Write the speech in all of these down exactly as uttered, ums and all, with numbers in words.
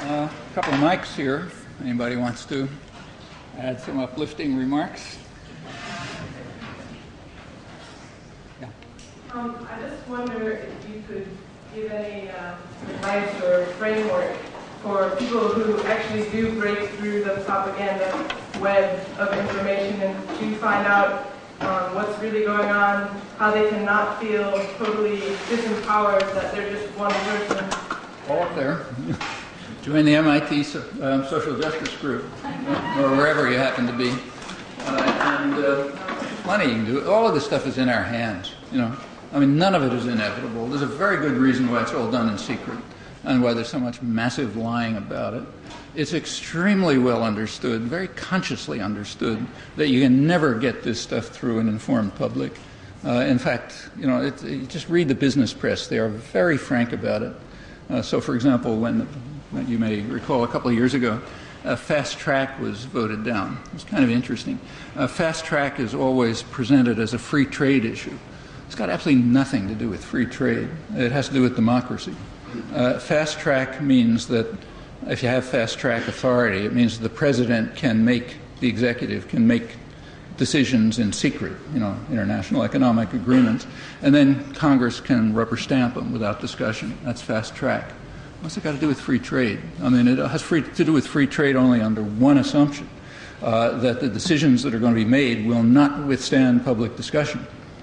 A couple of mics here. If anybody wants to add some uplifting remarks? Yeah. Um, I just wonder if you could give any uh, advice or framework for people who actually do break through the propaganda web of information and do find out um, what's really going on, how they cannot feel totally disempowered that they're just one person. All up there. Join the M I T so, um, Social Justice Group, or wherever you happen to be. Uh, and uh, plenty you can do. All of this stuff is in our hands, you know. I mean, none of it is inevitable. There's a very good reason why it's all done in secret and why there's so much massive lying about it. It's extremely well understood, very consciously understood, that you can never get this stuff through an informed public. Uh, in fact, you know, it, you just read the business press. They are very frank about it. Uh, so, for example, when, when you may recall a couple of years ago, uh, Fast Track was voted down. It's kind of interesting. Uh, Fast Track is always presented as a free trade issue. It's got absolutely nothing to do with free trade. It has to do with democracy. Uh, fast Track means that if you have Fast Track authority, it means the president can make, the executive can make decisions in secret, you know, international economic agreements, and then Congress can rubber stamp them without discussion. That's Fast Track. What's it got to do with free trade? I mean, it has free, to do with free trade only under one assumption, uh, that the decisions that are going to be made will not withstand public discussion.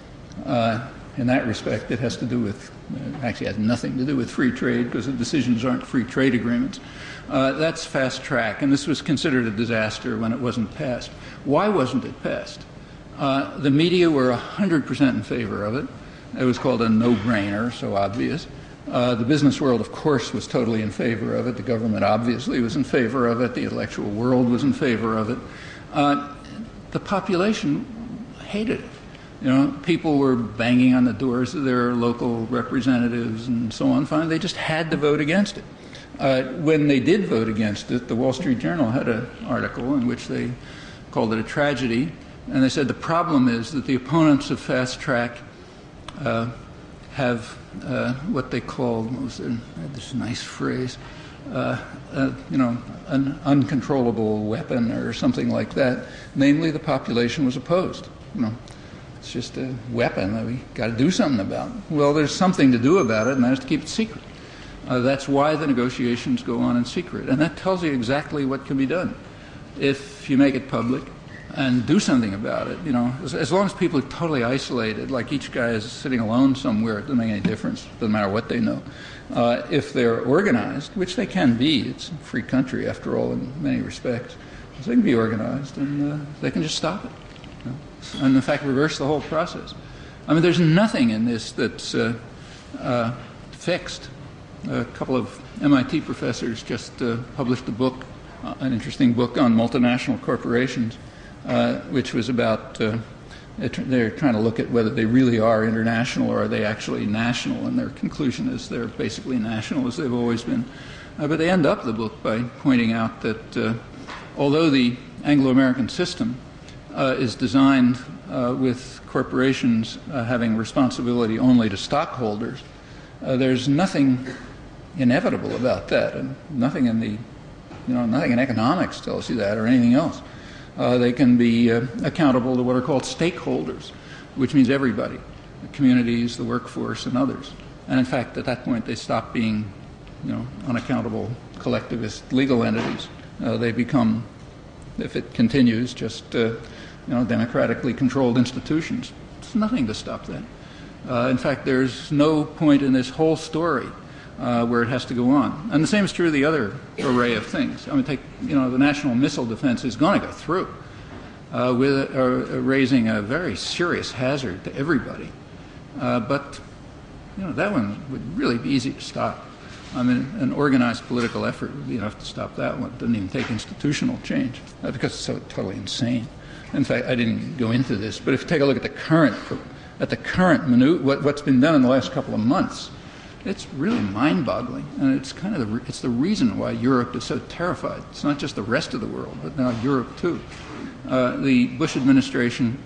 Uh, in that respect, it has to do with, uh, actually has nothing to do with free trade because the decisions aren't free trade agreements. Uh, that's Fast Track, and this was considered a disaster when it wasn't passed. Why wasn't it passed? Uh, the media were one hundred percent in favor of it. It was called a no-brainer, so obvious. Uh, the business world, of course, was totally in favor of it. The government obviously was in favor of it. The intellectual world was in favor of it. Uh, the population hated it. You know, people were banging on the doors of their local representatives and so on. Finally, they just had to vote against it. Uh, when they did vote against it, the Wall Street Journal had an article in which they called it a tragedy, and they said the problem is that the opponents of Fast Track uh, have uh, what they called, what was their, this nice phrase, uh, uh, you know, an uncontrollable weapon or something like that. Namely, the population was opposed. You know, it's just a weapon that we got to do something about. Well, there's something to do about it, and that is to keep it secret. Uh, that's why the negotiations go on in secret. And that tells you exactly what can be done if you make it public and do something about it. You know, as, as long as people are totally isolated, like each guy is sitting alone somewhere, it doesn't make any difference. It doesn't matter what they know. Uh, if they're organized, which they can be, it's a free country after all in many respects, so they can be organized and uh, they can just stop it. You know? And in fact, reverse the whole process. I mean, there's nothing in this that's uh, uh, fixed. A couple of M I T professors just uh, published a book, uh, an interesting book on multinational corporations, uh, which was about, uh, they're trying to look at whether they really are international or are they actually national, and their conclusion is they're basically national as they've always been. Uh, but they end up the book by pointing out that uh, although the Anglo-American system uh, is designed uh, with corporations uh, having responsibility only to stockholders, uh, there's nothing inevitable about that, and nothing in the, you know, nothing in economics tells you that or anything else. Uh, they can be uh, accountable to what are called stakeholders, which means everybody, the communities, the workforce, and others. And in fact, at that point, they stop being, you know, unaccountable collectivist legal entities. Uh, they become, if it continues, just uh, you know, democratically controlled institutions. There's nothing to stop that. Uh, in fact, there's no point in this whole story Uh, where it has to go on. And the same is true of the other array of things. I mean, take, you know, the national missile defense is going to go through uh, with uh, raising a very serious hazard to everybody. Uh, but, you know, that one would really be easy to stop. I mean, an organized political effort would be enough to stop that one. It doesn't even take institutional change uh, because it's so totally insane. In fact, I didn't go into this, but if you take a look at the current, at the current manu- what, what's been done in the last couple of months, it's really mind-boggling, and it's kind of the, it's the reason why Europe is so terrified. It's not just the rest of the world, but now Europe too. Uh, the Bush administration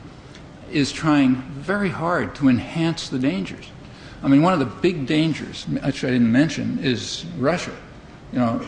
is trying very hard to enhance the dangers. I mean, one of the big dangers, which I didn't mention, is Russia. You know,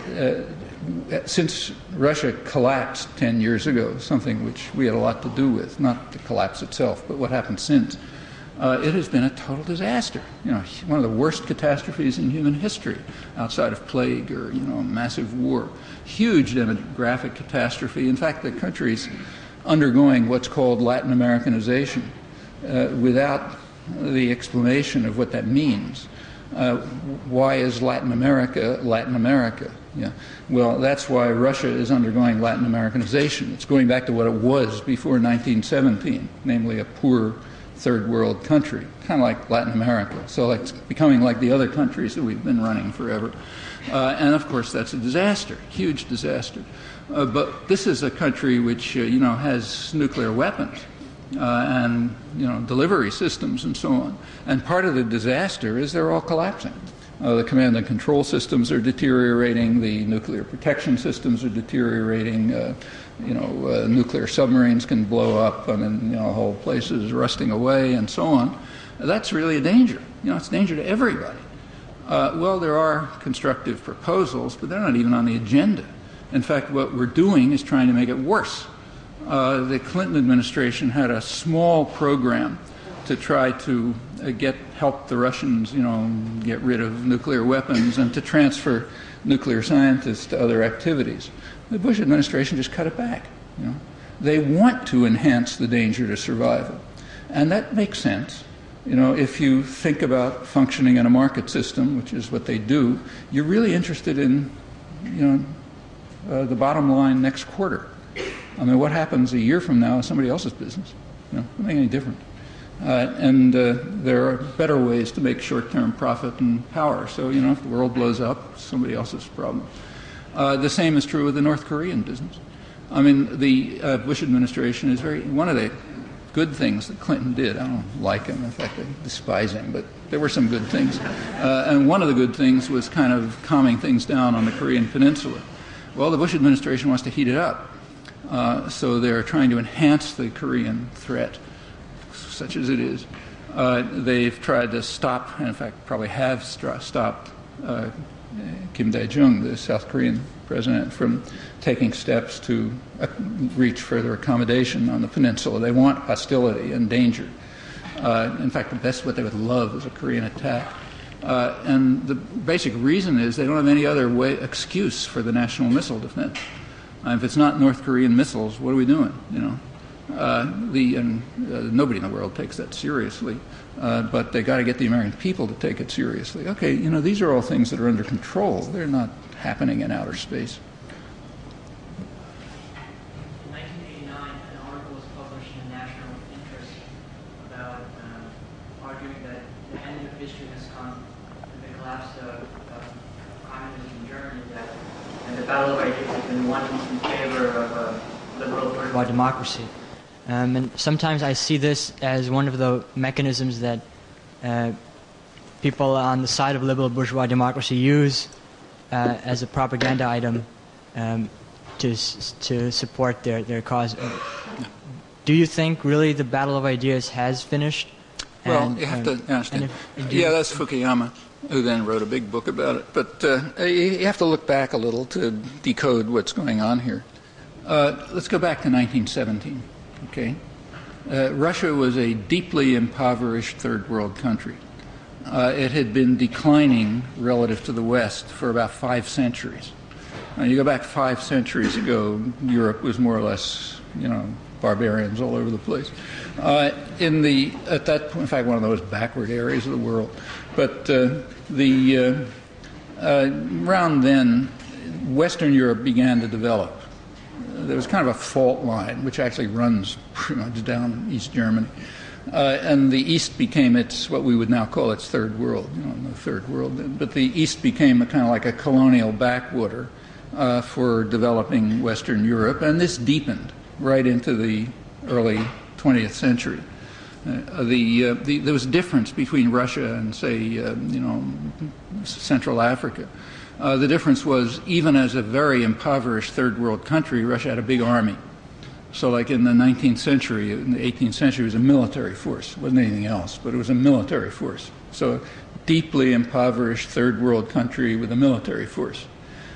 uh, since Russia collapsed ten years ago, something which we had a lot to do with, not the collapse itself, but what happened since, uh, it has been a total disaster. You know, one of the worst catastrophes in human history, outside of plague or, you know, a massive war. Huge demographic catastrophe. In fact, the country's undergoing what's called Latin Americanization uh, without the explanation of what that means. Uh, why is Latin America Latin America? Yeah. Well, that's why Russia is undergoing Latin Americanization. It's going back to what it was before nineteen seventeen, namely a poor third world country, kind of like Latin America. So like, it's becoming like the other countries that we've been running forever. Uh, and of course, that's a disaster, huge disaster. Uh, but this is a country which, uh, you know, has nuclear weapons. Uh, and, you know, delivery systems and so on. And part of the disaster is they're all collapsing. Uh, the command and control systems are deteriorating. The nuclear protection systems are deteriorating. Uh, you know, uh, nuclear submarines can blow up. I mean, you know, the whole place is rusting away and so on. That's really a danger. You know, it's a danger to everybody. Uh, well, there are constructive proposals, but they're not even on the agenda. In fact, what we're doing is trying to make it worse. Uh, the Clinton administration had a small program to try to uh, get help the Russians, you know, get rid of nuclear weapons and to transfer nuclear scientists to other activities. The Bush administration just cut it back. You know, they want to enhance the danger to survival, and that makes sense. You know, if you think about functioning in a market system, which is what they do, you're really interested in, you know, uh, the bottom line next quarter. I mean, what happens a year from now is somebody else's business. You know, it doesn't make any difference. Uh, and uh, there are better ways to make short-term profit and power. So, you know, if the world blows up, it's somebody else's problem. Uh, the same is true with the North Korean business. I mean, the uh, Bush administration is very, one of the good things that Clinton did, I don't like him, in fact, I despise him, but there were some good things. Uh, and one of the good things was kind of calming things down on the Korean Peninsula. Well, the Bush administration wants to heat it up. Uh, so they're trying to enhance the Korean threat, such as it is. Uh, they've tried to stop, and in fact probably have st- stopped uh, Kim Dae-jung, the South Korean president, from taking steps to uh, reach further accommodation on the peninsula. They want hostility and danger. Uh, in fact, the best what they would love is a Korean attack. Uh, and the basic reason is they don't have any other way excuse for the national missile defense. Uh, if it's not North Korean missiles, what are we doing? You know, uh, the and uh, nobody in the world takes that seriously, uh, but they got to get the American people to take it seriously. Okay, you know, these are all things that are under control. They're not happening in outer space. In nineteen eighty-nine, an article was published in National Interest about uh, arguing that the end of history has come with the collapse of uh, communism in Germany. That and the battle of ideas has been won in favor of a liberal bourgeois democracy. Um, and sometimes I see this as one of the mechanisms that uh, people on the side of liberal bourgeois democracy use uh, as a propaganda item um, to to support their, their cause. Do you think really the battle of ideas has finished? Well, and, you have uh, to understand. If, yeah, that's Fukuyama, who then wrote a big book about it. But uh, you have to look back a little to decode what's going on here. Uh, let's go back to nineteen seventeen. Okay, uh, Russia was a deeply impoverished third world country. Uh, it had been declining relative to the West for about five centuries. Now, you go back five centuries ago, Europe was more or less, you know, barbarians all over the place. Uh, in the at that point, in fact, one of those backward areas of the world. But uh, the uh, uh, around then, Western Europe began to develop. There was kind of a fault line, which actually runs pretty much down East Germany. Uh, and the East became its, what we would now call its third world, you know, the third world. But the East became a kind of like a colonial backwater uh, for developing Western Europe, and this deepened right into the early twentieth century. Uh, the, uh, the there was a difference between Russia and, say, uh, you know, Central Africa. Uh, the difference was, even as a very impoverished third world country, Russia had a big army. So like in the nineteenth century, in the eighteenth century, it was a military force. It wasn't anything else, but it was a military force. So deeply impoverished third world country with a military force.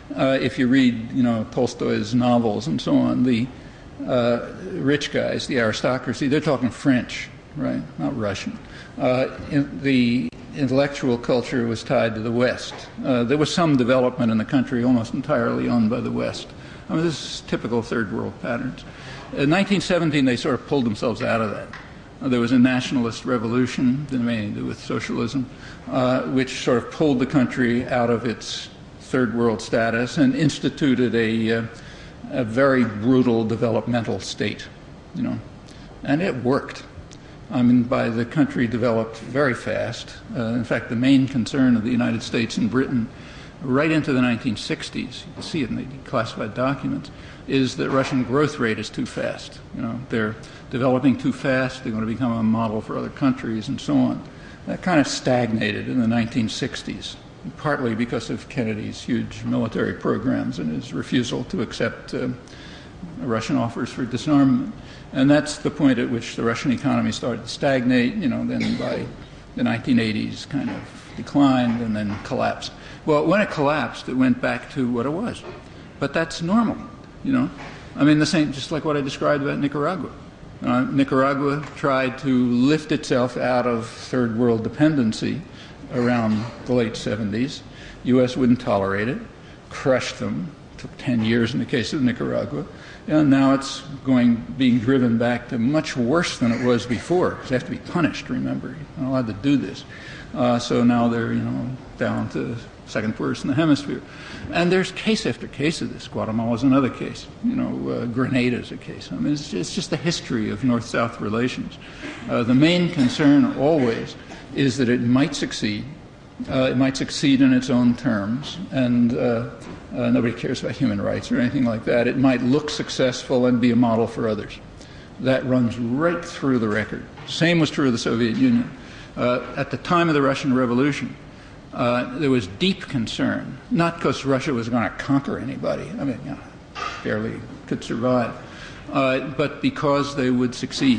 Uh, if you read, you know, Tolstoy's novels and so on, the uh, rich guys, the aristocracy, they're talking French, right, not Russian. Uh, in the intellectual culture was tied to the West. Uh, there was some development in the country almost entirely owned by the West. I mean, this is typical third world patterns. In nineteen seventeen, they sort of pulled themselves out of that. Uh, there was a nationalist revolution, didn't have anything to do with socialism, uh, which sort of pulled the country out of its third world status and instituted a, uh, a very brutal developmental state, you know. And it worked. I mean, by the country developed very fast. Uh, in fact, the main concern of the United States and Britain right into the nineteen sixties, you can see it in the declassified documents, is that Russian growth rate is too fast. You know, they're developing too fast, they're going to become a model for other countries and so on. That kind of stagnated in the nineteen sixties, partly because of Kennedy's huge military programs and his refusal to accept uh, Russian offers for disarmament. And that's the point at which the Russian economy started to stagnate, you know, then by the nineteen eighties kind of declined and then collapsed. Well, when it collapsed, it went back to what it was. But that's normal, you know. I mean, the same, just like what I described about Nicaragua. Uh, Nicaragua tried to lift itself out of third world dependency around the late seventies. U S wouldn't tolerate it, crushed them. Took ten years in the case of Nicaragua. And now it's going, being driven back to much worse than it was before. Because they have to be punished, remember. You're not allowed to do this. Uh, so now they're, you know, down to second worst in the hemisphere. And there's case after case of this. Guatemala's another case. You know, uh, Grenada's a case. I mean, it's just, it's just the history of North-South relations. Uh, the main concern always is that it might succeed. Uh, it might succeed in its own terms, and uh, uh, nobody cares about human rights or anything like that. It might look successful and be a model for others. That runs right through the record. Same was true of the Soviet Union. Uh, at the time of the Russian Revolution, uh, there was deep concern, not because Russia was going to conquer anybody, I mean, you know, barely could survive, uh, but because they would succeed.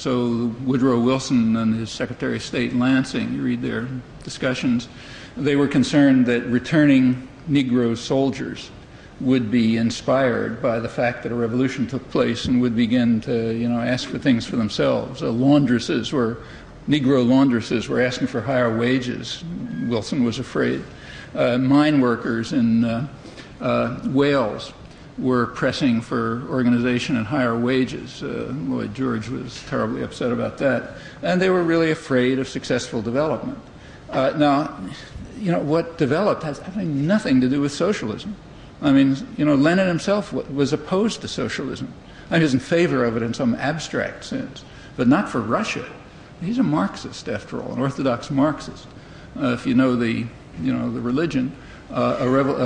So Woodrow Wilson and his Secretary of State Lansing, you read their discussions, they were concerned that returning Negro soldiers would be inspired by the fact that a revolution took place and would begin to, you know, ask for things for themselves. Uh, laundresses were, Negro laundresses were asking for higher wages. Wilson was afraid. Uh, mine workers in uh, uh, Wales were pressing for organization and higher wages. Uh, Lloyd George was terribly upset about that. And they were really afraid of successful development. Uh, now, you know, what developed has absolutely nothing to do with socialism. I mean, you know, Lenin himself was opposed to socialism. I mean, he was in favor of it in some abstract sense, but not for Russia. He's a Marxist, after all, an Orthodox Marxist. Uh, if you know the, you know, the religion, uh, a, revo-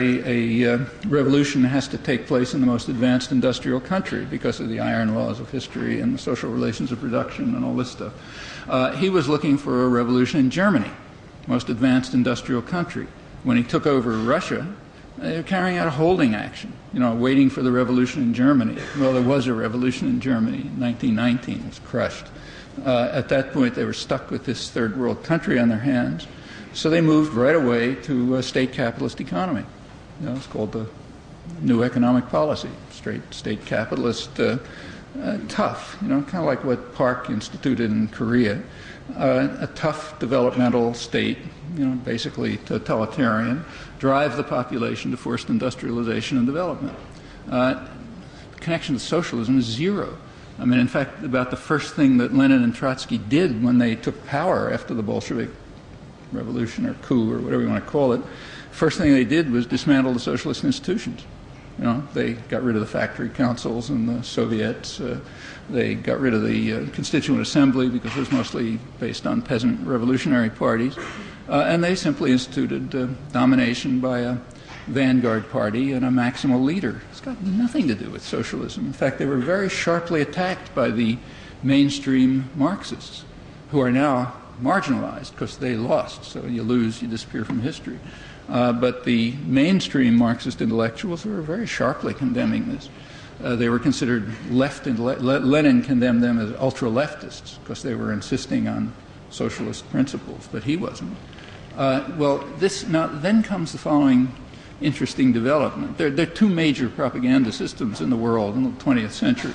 a, a, a uh, revolution has to take place in the most advanced industrial country because of the iron laws of history and the social relations of production and all this stuff. Uh, he was looking for a revolution in Germany, most advanced industrial country. When he took over Russia, they were carrying out a holding action, you know, waiting for the revolution in Germany. Well, there was a revolution in Germany in nineteen nineteen. It was crushed. Uh, at that point, they were stuck with this third world country on their hands. So they moved right away to a state capitalist economy. You know, it's called the New Economic Policy, straight state capitalist, uh, uh, tough, you know, kind of like what Park instituted in Korea. Uh, a tough developmental state, you know, basically totalitarian, drive the population to forced industrialization and development. Uh, the connection to socialism is zero. I mean, in fact, about the first thing that Lenin and Trotsky did when they took power after the Bolshevik revolution or coup or whatever you want to call it, first thing they did was dismantle the socialist institutions. You know, they got rid of the factory councils and the Soviets. Uh, they got rid of the uh, Constituent Assembly because it was mostly based on peasant revolutionary parties. Uh, and they simply instituted uh, domination by a vanguard party and a maximal leader. It's got nothing to do with socialism. In fact, they were very sharply attacked by the mainstream Marxists, who are now marginalized because they lost. So you lose, you disappear from history. Uh, but the mainstream Marxist intellectuals were very sharply condemning this. Uh, they were considered left, and le- Lenin condemned them as ultra-leftists because they were insisting on socialist principles, but he wasn't. Uh, well, this now then comes the following interesting development. There, there are two major propaganda systems in the world in the twentieth century.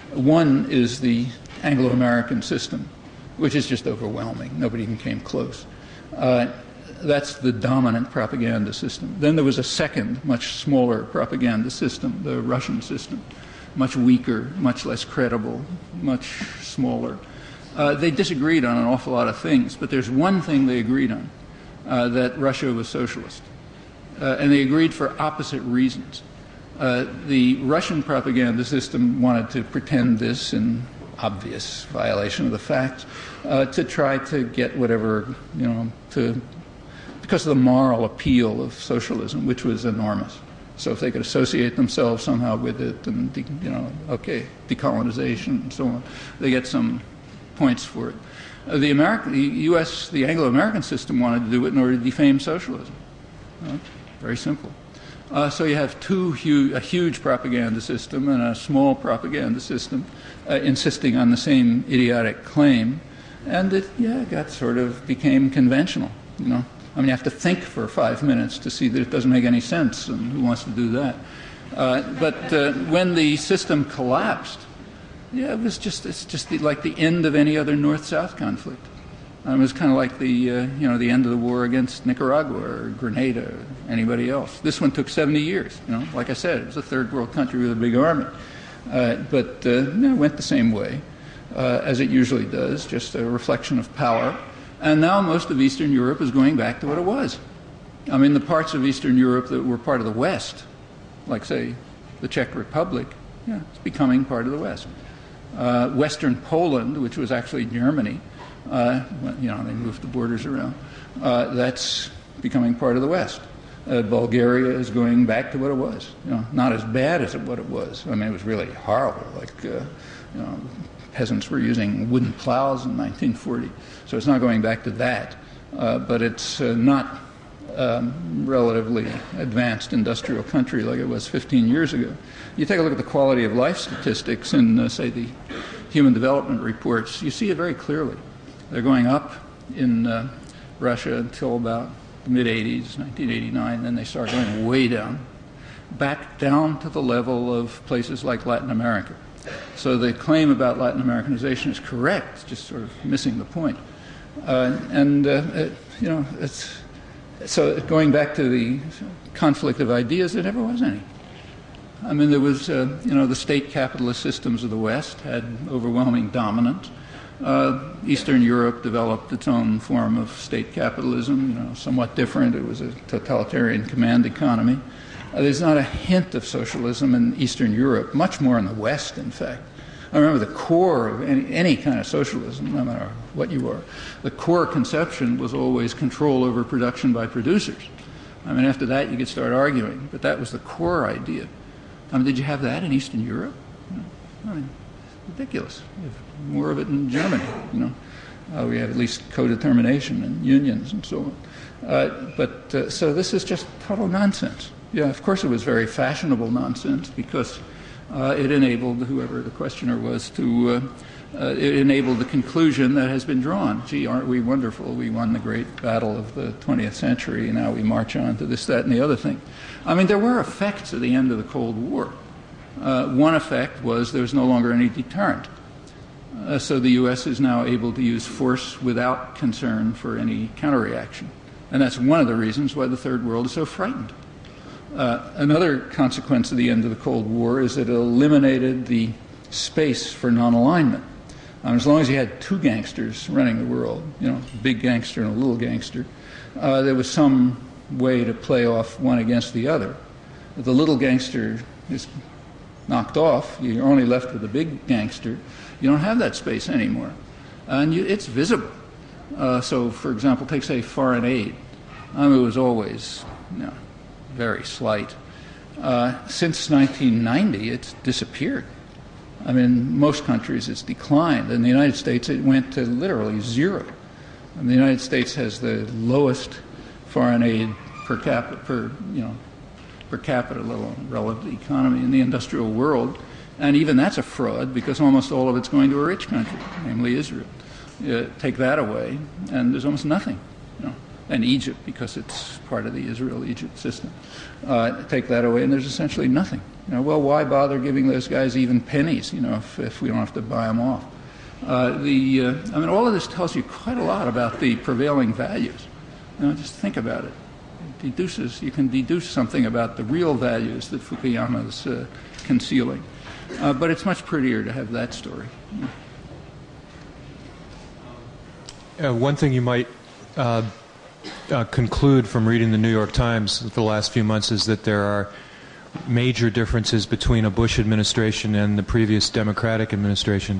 One is the Anglo-American system, which is just overwhelming. Nobody even came close. Uh, that's the dominant propaganda system. Then there was a second, much smaller propaganda system, the Russian system, much weaker, much less credible, much smaller. Uh, they disagreed on an awful lot of things, but there's one thing they agreed on, uh, that Russia was socialist. Uh, and they agreed for opposite reasons. Uh, the Russian propaganda system wanted to pretend this in obvious violation of the facts, uh, to try to get whatever, you know, to, because of the moral appeal of socialism, which was enormous. So if they could associate themselves somehow with it, and, de, you know, okay, decolonization and so on, they get some points for it. Uh, the American, the U S, the Anglo-American system wanted to do it in order to defame socialism. Uh, very simple. Uh, so you have two huge, a huge propaganda system and a small propaganda system uh, insisting on the same idiotic claim, and it, yeah, got sort of became conventional, you know. I mean, you have to think for five minutes to see that it doesn't make any sense, and who wants to do that? Uh, but uh, when the system collapsed, yeah, it was just, it's just the, like the end of any other North-South conflict. Um, it was kind of like the, uh, you know, the end of the war against Nicaragua or Grenada or anybody else. This one took seventy years. You know, like I said, it was a third world country with a big army, uh, but uh, no, it went the same way uh, as it usually does, just a reflection of power. And now most of Eastern Europe is going back to what it was. I mean, the parts of Eastern Europe that were part of the West, like say the Czech Republic, yeah, it's becoming part of the West. Uh, Western Poland, which was actually Germany. Uh, you know, they moved the borders around. Uh, that's becoming part of the West. Uh, Bulgaria is going back to what it was. You know, not as bad as what it was. I mean, it was really horrible. Like, uh, you know, peasants were using wooden plows in nineteen forty. So it's not going back to that. Uh, but it's uh, not um, relatively advanced industrial country like it was fifteen years ago. You take a look at the quality of life statistics in, uh, say, the Human Development Reports, you see it very clearly. They're going up in uh, Russia until about the mid-eighties, nineteen eighty-nine, then they start going way down, back down to the level of places like Latin America. So the claim about Latin Americanization is correct, just sort of missing the point. Uh, and, uh, it, you know, it's, so going back to the conflict of ideas, there never was any. I mean, there was, uh, you know, the state capitalist systems of the West had overwhelming dominance. Uh, Eastern Europe developed its own form of state capitalism, you know, somewhat different. It was a totalitarian command economy. Uh, there's not a hint of socialism in Eastern Europe, much more in the West, in fact. I remember the core of any, any kind of socialism, no matter what you are, the core conception was always control over production by producers. I mean, after that, you could start arguing, but that was the core idea. I mean, did you have that in Eastern Europe? No. I mean, ridiculous. We have more of it in Germany, you know. Uh, we have at least co-determination and unions and so on. Uh, but uh, so this is just total nonsense. Yeah, of course it was very fashionable nonsense because uh, it enabled whoever the questioner was to, uh, uh, it enabled the conclusion that has been drawn. Gee, aren't we wonderful? We won the great battle of the twentieth century, and now we march on to this, that, and the other thing. I mean, there were effects at the end of the Cold War. Uh, one effect was there was no longer any deterrent. Uh, so the U S is now able to use force without concern for any counterreaction. And that's one of the reasons why the Third World is so frightened. Uh, another consequence of the end of the Cold War is that it eliminated the space for non-alignment. Um, as long as you had two gangsters running the world, you know, a big gangster and a little gangster, uh, there was some way to play off one against the other. If the little gangster is knocked off, you're only left with the big gangster. You don't have that space anymore. And you, it's visible. Uh, so, for example, take, say, foreign aid. I mean, it was always, you know, very slight. Uh, since nineteen ninety, it's disappeared. I mean, most countries it's declined. In the United States, it went to literally zero. And the United States has the lowest foreign aid per capita, per, you know, per capita level relative to the economy in the industrial world. And even that's a fraud because almost all of it's going to a rich country, namely Israel. Uh, take that away, and there's almost nothing. You know, and Egypt, because it's part of the Israel-Egypt system. Uh, take that away, and there's essentially nothing. You know, well, why bother giving those guys even pennies, you know, if, if we don't have to buy them off? Uh, the, uh, I mean, all of this tells you quite a lot about the prevailing values. You know, just think about it. It deduces, you can deduce something about the real values that Fukuyama's uh, concealing. Uh, but it's much prettier to have that story. Uh, one thing you might uh, uh, conclude from reading the New York Times for the last few months is that there are major differences between a Bush administration and the previous Democratic administration.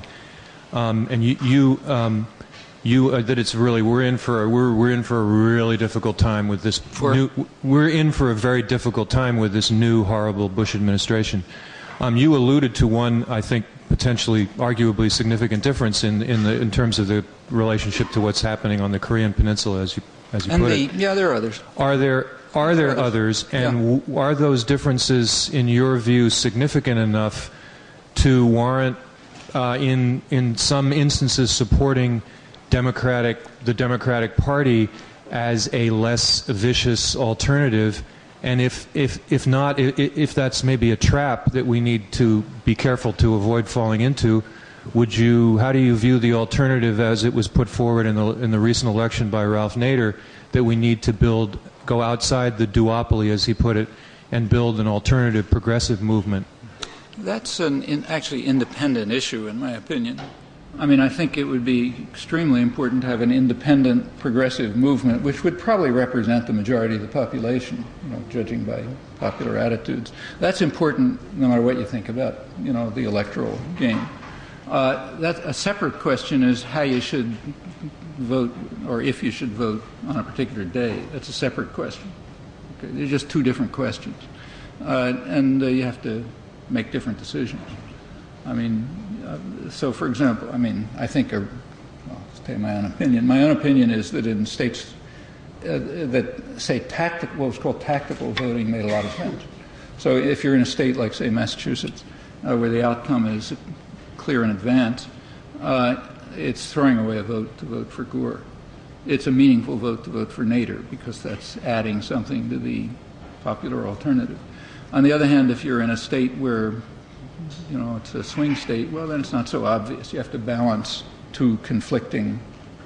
Um, and you, you, um, you uh, that it's really we're in for a, we're we're in for a really difficult time with this for? new. We're in for a very difficult time with this new horrible Bush administration. Um, you alluded to one, I think, potentially, arguably significant difference in in the in terms of the relationship to what's happening on the Korean Peninsula, as you as you and put the, it. Yeah, there are others. Are there are there others, and yeah. w- are those differences, in your view, significant enough to warrant, uh, in in some instances, supporting Democratic the Democratic Party as a less vicious alternative? And if if if not, if, if that's maybe a trap that we need to be careful to avoid falling into, would you? How do you view the alternative as it was put forward in the in the recent election by Ralph Nader, that we need to build, go outside the duopoly, as he put it, and build an alternative progressive movement? That's an in, actually independent issue, in my opinion. I mean, I think it would be extremely important to have an independent progressive movement, which would probably represent the majority of the population, you know, judging by popular attitudes. That's important no matter what you think about, you know, the electoral game. Uh, that, a separate question is how you should vote, or if you should vote on a particular day. That's a separate question. Okay? They're just two different questions. Uh, and uh, you have to make different decisions. I mean, uh, so for example, I mean, I think, a, well, I'll tell you my own opinion. My own opinion is that in states uh, that say tactical, what was called tactical voting made a lot of sense. So if you're in a state like, say, Massachusetts, uh, where the outcome is clear in advance, uh, it's throwing away a vote to vote for Gore. It's a meaningful vote to vote for Nader, because that's adding something to the popular alternative. On the other hand, if you're in a state where, you know, it's a swing state, well, then it's not so obvious. You have to balance two conflicting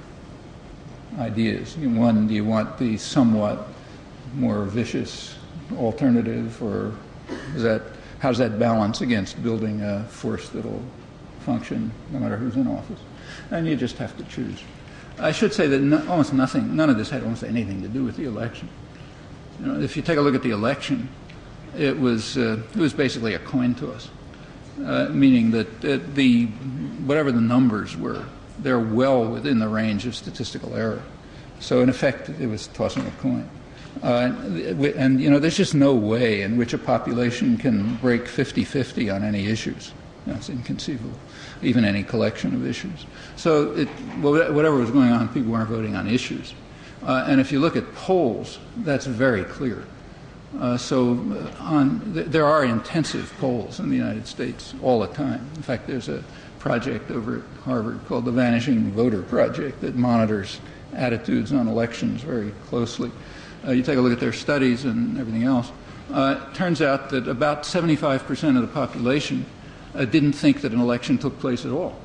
ideas. One, do you want the somewhat more vicious alternative, or is that, how does that balance against building a force that'll function no matter who's in office? And you just have to choose. I should say that no, almost nothing, none of this had almost anything to do with the election. You know, if you take a look at the election, it was uh, it was basically a coin toss. Uh, meaning that uh, the whatever the numbers were, they're well within the range of statistical error. So in effect, it was tossing a coin. Uh, and, you know, there's just no way in which a population can break fifty-fifty on any issues. That's inconceivable, even any collection of issues. So it, well, whatever was going on, people weren't voting on issues. Uh, and if you look at polls, that's very clear. Uh, so uh, on, th- there are intensive polls in the United States all the time. In fact, there's a project over at Harvard called the Vanishing Voter Project that monitors attitudes on elections very closely. Uh, you take a look at their studies and everything else. Uh, it turns out that about seventy-five percent of the population uh, didn't think that an election took place at all.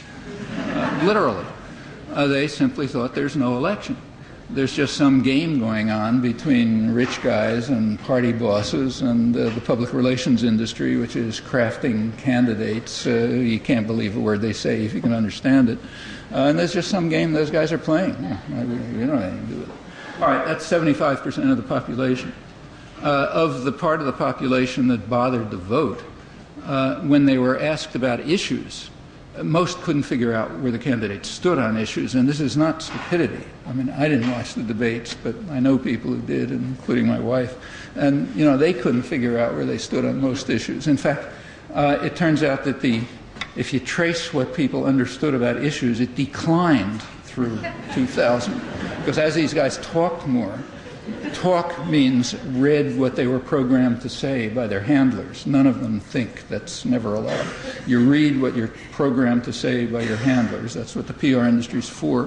Uh, literally. Uh, they simply thought there's no election. There's just some game going on between rich guys and party bosses and uh, the public relations industry, which is crafting candidates. Uh, you can't believe a word they say if you can understand it. Uh, and there's just some game those guys are playing. Yeah, we don't have anything to do with it. All right, that's seventy-five percent of the population. Uh, of the part of the population that bothered to vote, uh, when they were asked about issues, most couldn't figure out where the candidates stood on issues, and this is not stupidity. I mean, I didn't watch the debates, but I know people who did, including my wife, and, you know, they couldn't figure out where they stood on most issues. In fact, uh, it turns out that the, if you trace what people understood about issues, it declined through two thousand, because as these guys talked more, talk means read what they were programmed to say by their handlers. None of them think. That's never allowed. You read what you're programmed to say by your handlers. That's what the P R industry is for.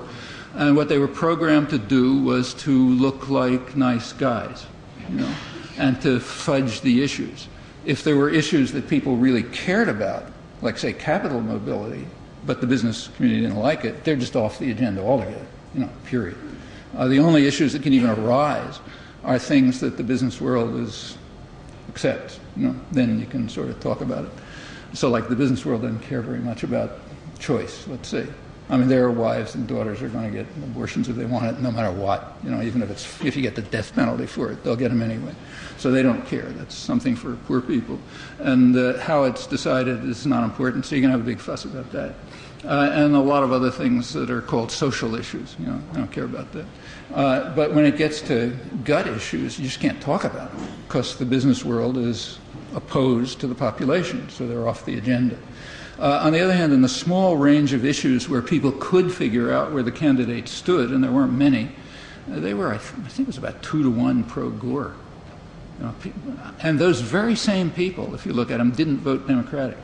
And what they were programmed to do was to look like nice guys, you know, and to fudge the issues. If there were issues that people really cared about, like, say, capital mobility, but the business community didn't like it, they're just off the agenda altogether, you know, period. Uh, the only issues that can even arise are things that the business world is accepts. You know, then you can sort of talk about it. So, like, the business world doesn't care very much about choice, let's say. I mean, their wives and daughters are going to get abortions if they want it, no matter what. You know, even if it's if you get the death penalty for it, they'll get them anyway. So they don't care. That's something for poor people. And uh, how it's decided is not important. So you can have a big fuss about that. Uh, and a lot of other things that are called social issues. You know, I don't care about that. Uh, but when it gets to gut issues, you just can't talk about them because the business world is opposed to the population, so they're off the agenda. Uh, on the other hand, in the small range of issues where people could figure out where the candidates stood, and there weren't many, uh, they were, I, th- I think it was about two to one pro-Gore. You know, pe- and those very same people, if you look at them, didn't vote Democratic.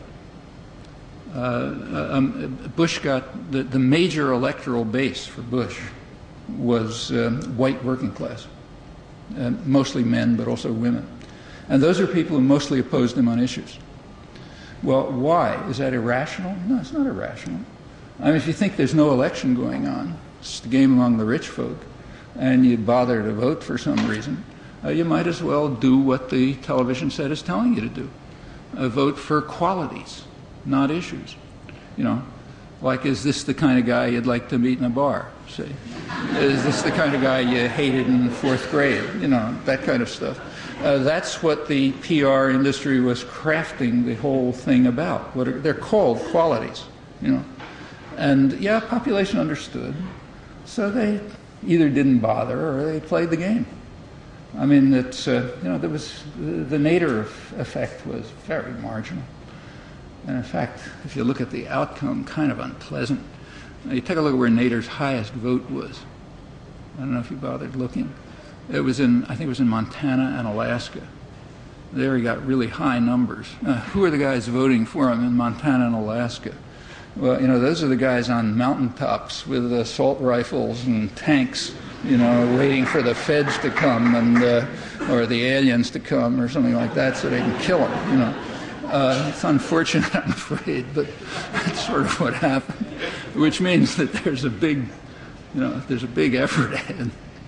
Uh, um, Bush got, the, the major electoral base for Bush was um, white working class, uh, mostly men, but also women. And those are people who mostly opposed him on issues. Well, why? Is that irrational? No, it's not irrational. I mean, if you think there's no election going on, it's the game among the rich folk, and you bother to vote for some reason, uh, you might as well do what the television set is telling you to do. Uh, vote for qualities, not issues. You know, like, is this the kind of guy you'd like to meet in a bar, say? Is this the kind of guy you hated in fourth grade? You know, that kind of stuff. Uh, that's what the P R industry was crafting the whole thing about. What are, they're called qualities, you know. And, yeah, population understood. So they either didn't bother or they played the game. I mean, it's, uh, you know, there was, the Nader effect was very marginal. And, in fact, if you look at the outcome, kind of unpleasant. Now, you take a look at where Nader's highest vote was. I don't know if you bothered looking. It was in, I think it was in Montana and Alaska. There he got really high numbers. Uh, who are the guys voting for him in Montana and Alaska? Well, you know, those are the guys on mountaintops with assault rifles and tanks, you know, waiting for the feds to come and uh, or the aliens to come or something like that so they can kill them, you know. Uh, it's unfortunate, I'm afraid, but that's sort of what happened, which means that there's a big, you know, there's a big effort ahead.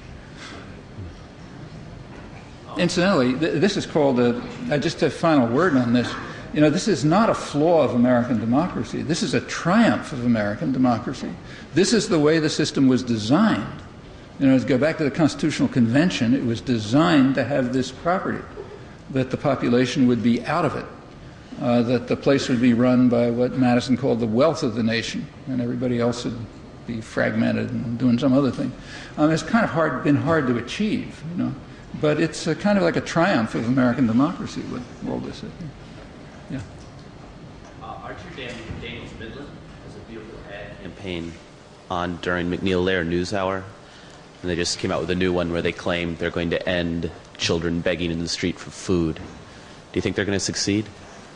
Incidentally, th- this is called a, uh, just a final word on this, you know, this is not a flaw of American democracy. This is a triumph of American democracy. This is the way the system was designed. You know, to go back to the Constitutional Convention, it was designed to have this property, that the population would be out of it, uh, that the place would be run by what Madison called the wealth of the nation, and everybody else would be fragmented and doing some other thing. Um, it's kind of hard, been hard to achieve, you know. But it's a, kind of like a triumph of American democracy, what all this is. Yeah. Uh, Archer Dan- Daniels Midland has a beautiful ad campaign on during MacNeil Lehrer NewsHour. And they just came out with a new one where they claim they're going to end children begging in the street for food. Do you think they're going to succeed?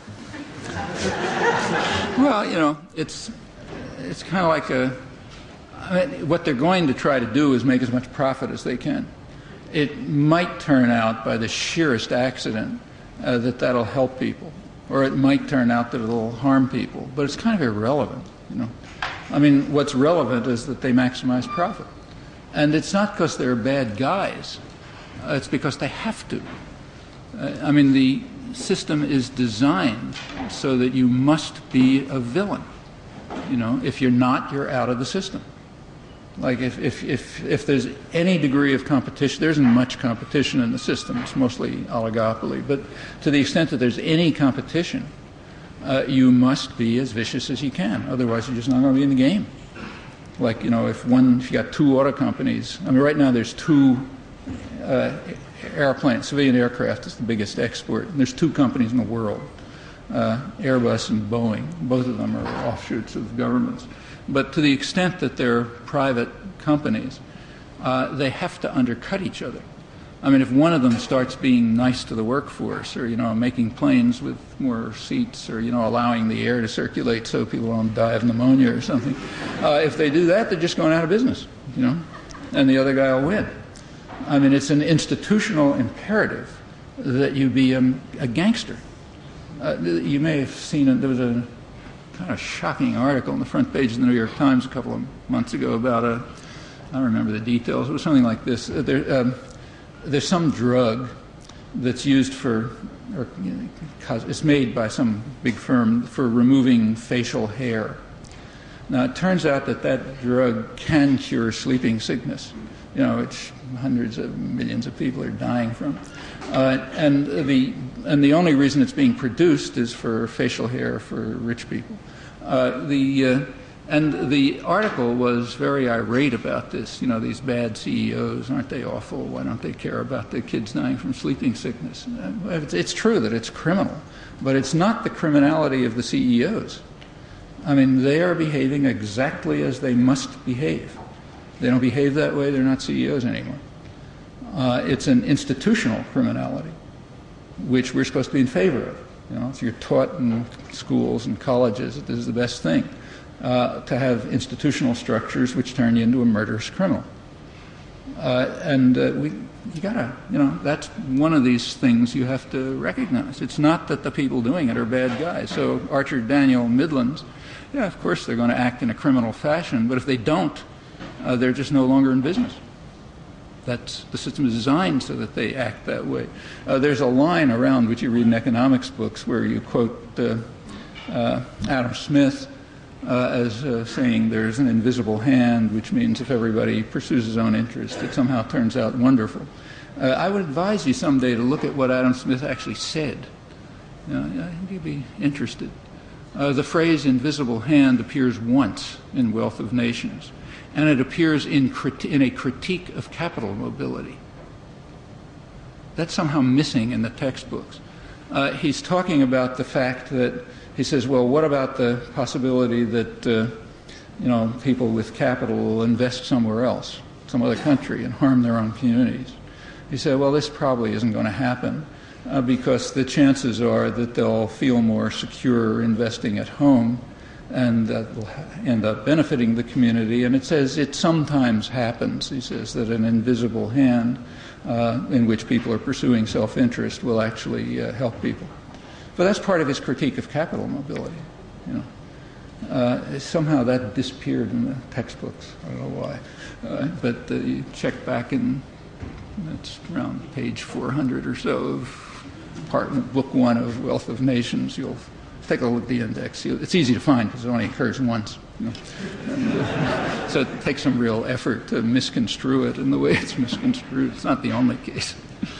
Well, you know, it's, it's kind of like a... I mean, what they're going to try to do is make as much profit as they can. It might turn out by the sheerest accident uh, that that'll help people, or it might turn out that it'll harm people, but it's kind of irrelevant, you know. I mean, what's relevant is that they maximize profit. And it's not because they're bad guys, uh, it's because they have to. Uh, I mean, the system is designed so that you must be a villain. You know, if you're not, you're out of the system. Like if, if, if, if there's any degree of competition, there isn't much competition in the system. It's mostly oligopoly. But to the extent that there's any competition, uh, you must be as vicious as you can. Otherwise, you're just not going to be in the game. Like, you know, if one, if you got two auto companies, I mean, right now there's two uh, airplanes, civilian aircraft is the biggest export. And there's two companies in the world, uh, Airbus and Boeing. Both of them are offshoots of governments. But to the extent that they're private companies, uh, they have to undercut each other. I mean, if one of them starts being nice to the workforce, or, you know, making planes with more seats, or, you know, allowing the air to circulate so people don't die of pneumonia or something, uh, if they do that, they're just going out of business. you know, and the other guy will win. I mean, it's an institutional imperative that you be a, a gangster. Uh, you may have seen it. There was a kind of shocking article on the front page of the New York Times a couple of months ago about a, I don't remember the details, it was something like this. There, um, there's some drug that's used for, or, you know, it's made by some big firm for removing facial hair. Now, it turns out that that drug can cure sleeping sickness, you know, which hundreds of millions of people are dying from. Uh, and the and the only reason it's being produced is for facial hair for rich people. Uh, the uh, and the article was very irate about this. You know, these bad C E Os, aren't they awful? Why don't they care about the kids dying from sleeping sickness? Uh, it's, it's true that it's criminal, but it's not the criminality of the C E Os. I mean, they are behaving exactly as they must behave. They don't behave that way, they're not C E Os anymore. Uh, it's an institutional criminality, which we're supposed to be in favor of. You know, so you're taught in schools and colleges that this is the best thing, uh, to have institutional structures which turn you into a murderous criminal. Uh, and uh, we, you gotta, you know, that's one of these things you have to recognize. It's not that the people doing it are bad guys. So Archer Daniel Midlands, yeah, of course they're going to act in a criminal fashion, but if they don't, uh, they're just no longer in business. That's, the system is designed so that they act that way. Uh, there's a line around which you read in economics books where you quote uh, uh, Adam Smith uh, as uh, saying there's an invisible hand, which means if everybody pursues his own interest, it somehow turns out wonderful. Uh, I would advise you someday to look at what Adam Smith actually said. You know, I think you'd be interested. Uh, the phrase invisible hand appears once in Wealth of Nations, and it appears in, crit- in a critique of capital mobility. That's somehow missing in the textbooks. Uh, he's talking about the fact that, he says, well, what about the possibility that, uh, you know, people with capital will invest somewhere else, some other country, and harm their own communities? He said, well, this probably isn't going to happen uh, because the chances are that they'll feel more secure investing at home, and that will end up benefiting the community. And it says it sometimes happens, he says, that an invisible hand uh, in which people are pursuing self-interest will actually uh, help people. But that's part of his critique of capital mobility. You know, uh, somehow that disappeared in the textbooks. I don't know why. Uh, but uh, you check back in, it's around page four hundred or so of part book one of Wealth of Nations. You'll take a look at the index. It's easy to find because it only occurs once. You know. And, uh, so it takes some real effort to misconstrue it in the way it's misconstrued. It's not the only case.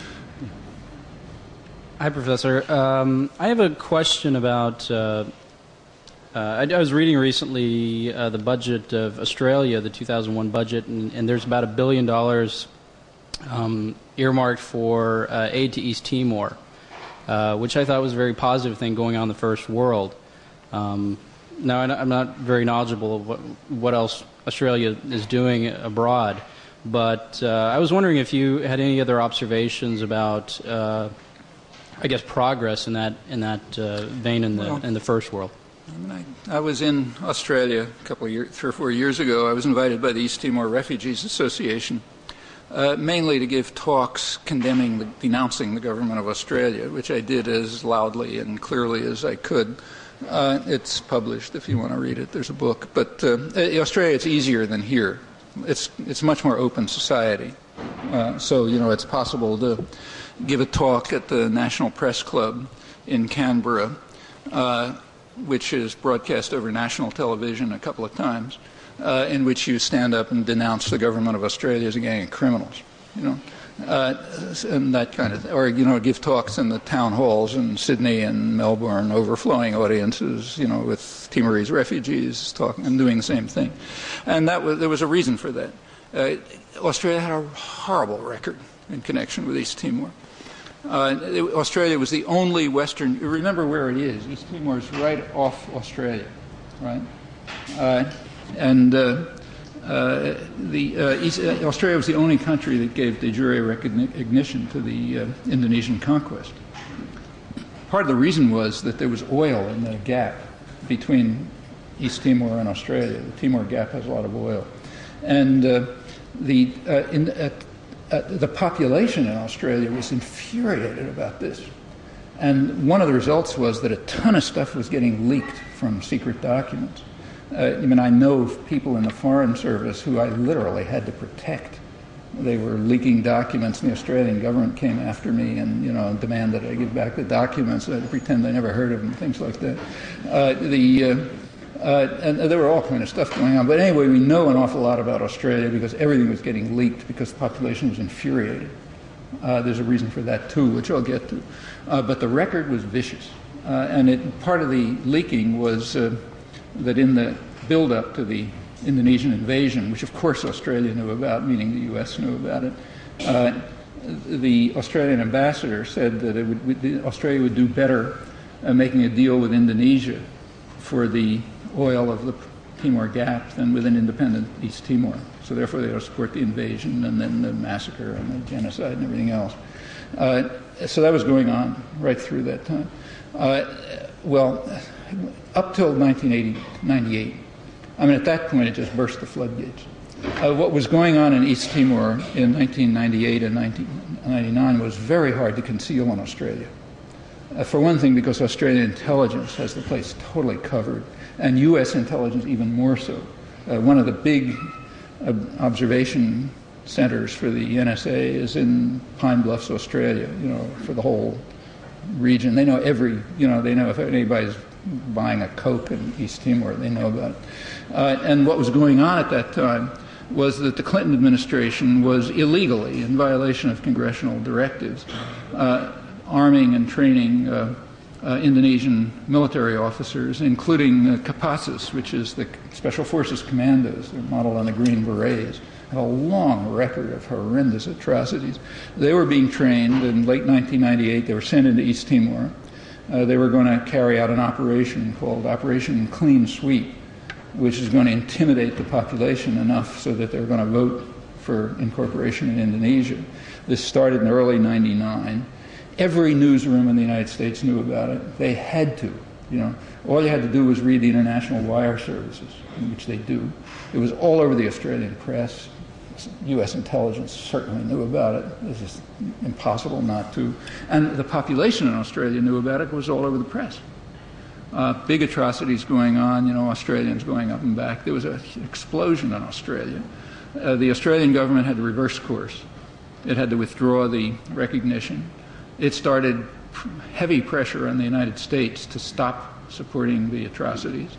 Hi, Professor. Um, I have a question about, uh, uh, I, I was reading recently uh, the budget of Australia, the two thousand one budget, and, and there's about a billion dollars um, earmarked for uh, aid to East Timor. Uh, which I thought was a very positive thing going on in the First World. Um, now, I'm not very knowledgeable of what, what else Australia is doing abroad, but uh, I was wondering if you had any other observations about, uh, I guess, progress in that in that uh, vein in the well, in the First World. I, mean, I, I was in Australia a couple of years, three or four years ago. I was invited by the East Timor Refugees Association. Uh, mainly to give talks condemning, the, denouncing the government of Australia, which I did as loudly and clearly as I could. Uh, it's published if you want to read it. There's a book. But uh, in Australia, it's easier than here. It's it's a much more open society. Uh, so, you know, it's possible to give a talk at the National Press Club in Canberra, uh, which is broadcast over national television a couple of times. Uh, in which you stand up and denounce the government of Australia as a gang of criminals, you know, uh, and that kind of, or you know, give talks in the town halls in Sydney and Melbourne, overflowing audiences, you know, with Timorese refugees talking and doing the same thing, and that was there was a reason for that. Uh, Australia had a horrible record in connection with East Timor. Uh, it, Australia was the only Western. Remember where it is. East Timor is right off Australia, right? Uh, And uh, uh, the uh, East, uh, Australia was the only country that gave de jure recognition to the uh, Indonesian conquest. Part of the reason was that there was oil in the gap between East Timor and Australia. The Timor Gap has a lot of oil. And uh, the, uh, in, uh, uh, the population in Australia was infuriated about this. And one of the results was that a ton of stuff was getting leaked from secret documents. Uh, I mean, I know people in the Foreign Service who I literally had to protect. They were leaking documents, and the Australian government came after me and, you know, demanded I give back the documents. I had to pretend I never heard of them, things like that. Uh, the, uh, uh, and there were all kind of stuff going on. But anyway, we know an awful lot about Australia because everything was getting leaked because the population was infuriated. Uh, there's a reason for that, too, which I'll get to. Uh, but the record was vicious. Uh, and it, part of the leaking was uh, that in the build-up to the Indonesian invasion, which of course Australia knew about, meaning the U S knew about it, uh, the Australian ambassador said that it would, Australia would do better uh, making a deal with Indonesia for the oil of the Timor Gap than with an independent East Timor. So therefore they ought to support the invasion and then the massacre and the genocide and everything else. Uh, so that was going on right through that time. Uh, well, up till nineteen ninety-eight, I mean, at that point, it just burst the floodgates. Uh, what was going on in East Timor in nineteen ninety-eight and nineteen ninety-nine was very hard to conceal in Australia. Uh, for one thing, because Australian intelligence has the place totally covered, and U S intelligence even more so. Uh, one of the big uh, observation centers for the N S A is in Pine Bluffs, Australia, you know, for the whole region. They know every, you know, they know if anybody's buying a Coke in East Timor, they know about it. Uh, and what was going on at that time was that the Clinton administration was illegally, in violation of congressional directives, uh, arming and training uh, uh, Indonesian military officers, including uh, Kopassus, which is the Special Forces Commandos. They're modeled on the Green Berets. Have a long record of horrendous atrocities. They were being trained in late nineteen ninety-eight. They were sent into East Timor. Uh, they were going to carry out an operation called Operation Clean Sweep, which is going to intimidate the population enough so that they're going to vote for incorporation in Indonesia. This started in early ninety-nine. Every newsroom in the United States knew about it. They had to. You know, all you had to do was read the international wire services, which they do. It was all over the Australian press. U S intelligence certainly knew about it. It's just impossible not to. And the population in Australia knew about it. It was all over the press. Uh, big atrocities going on, you know, Australians going up and back. There was an explosion in Australia. Uh, the Australian government had to reverse course. It had to withdraw the recognition. It started heavy pressure on the United States to stop supporting the atrocities.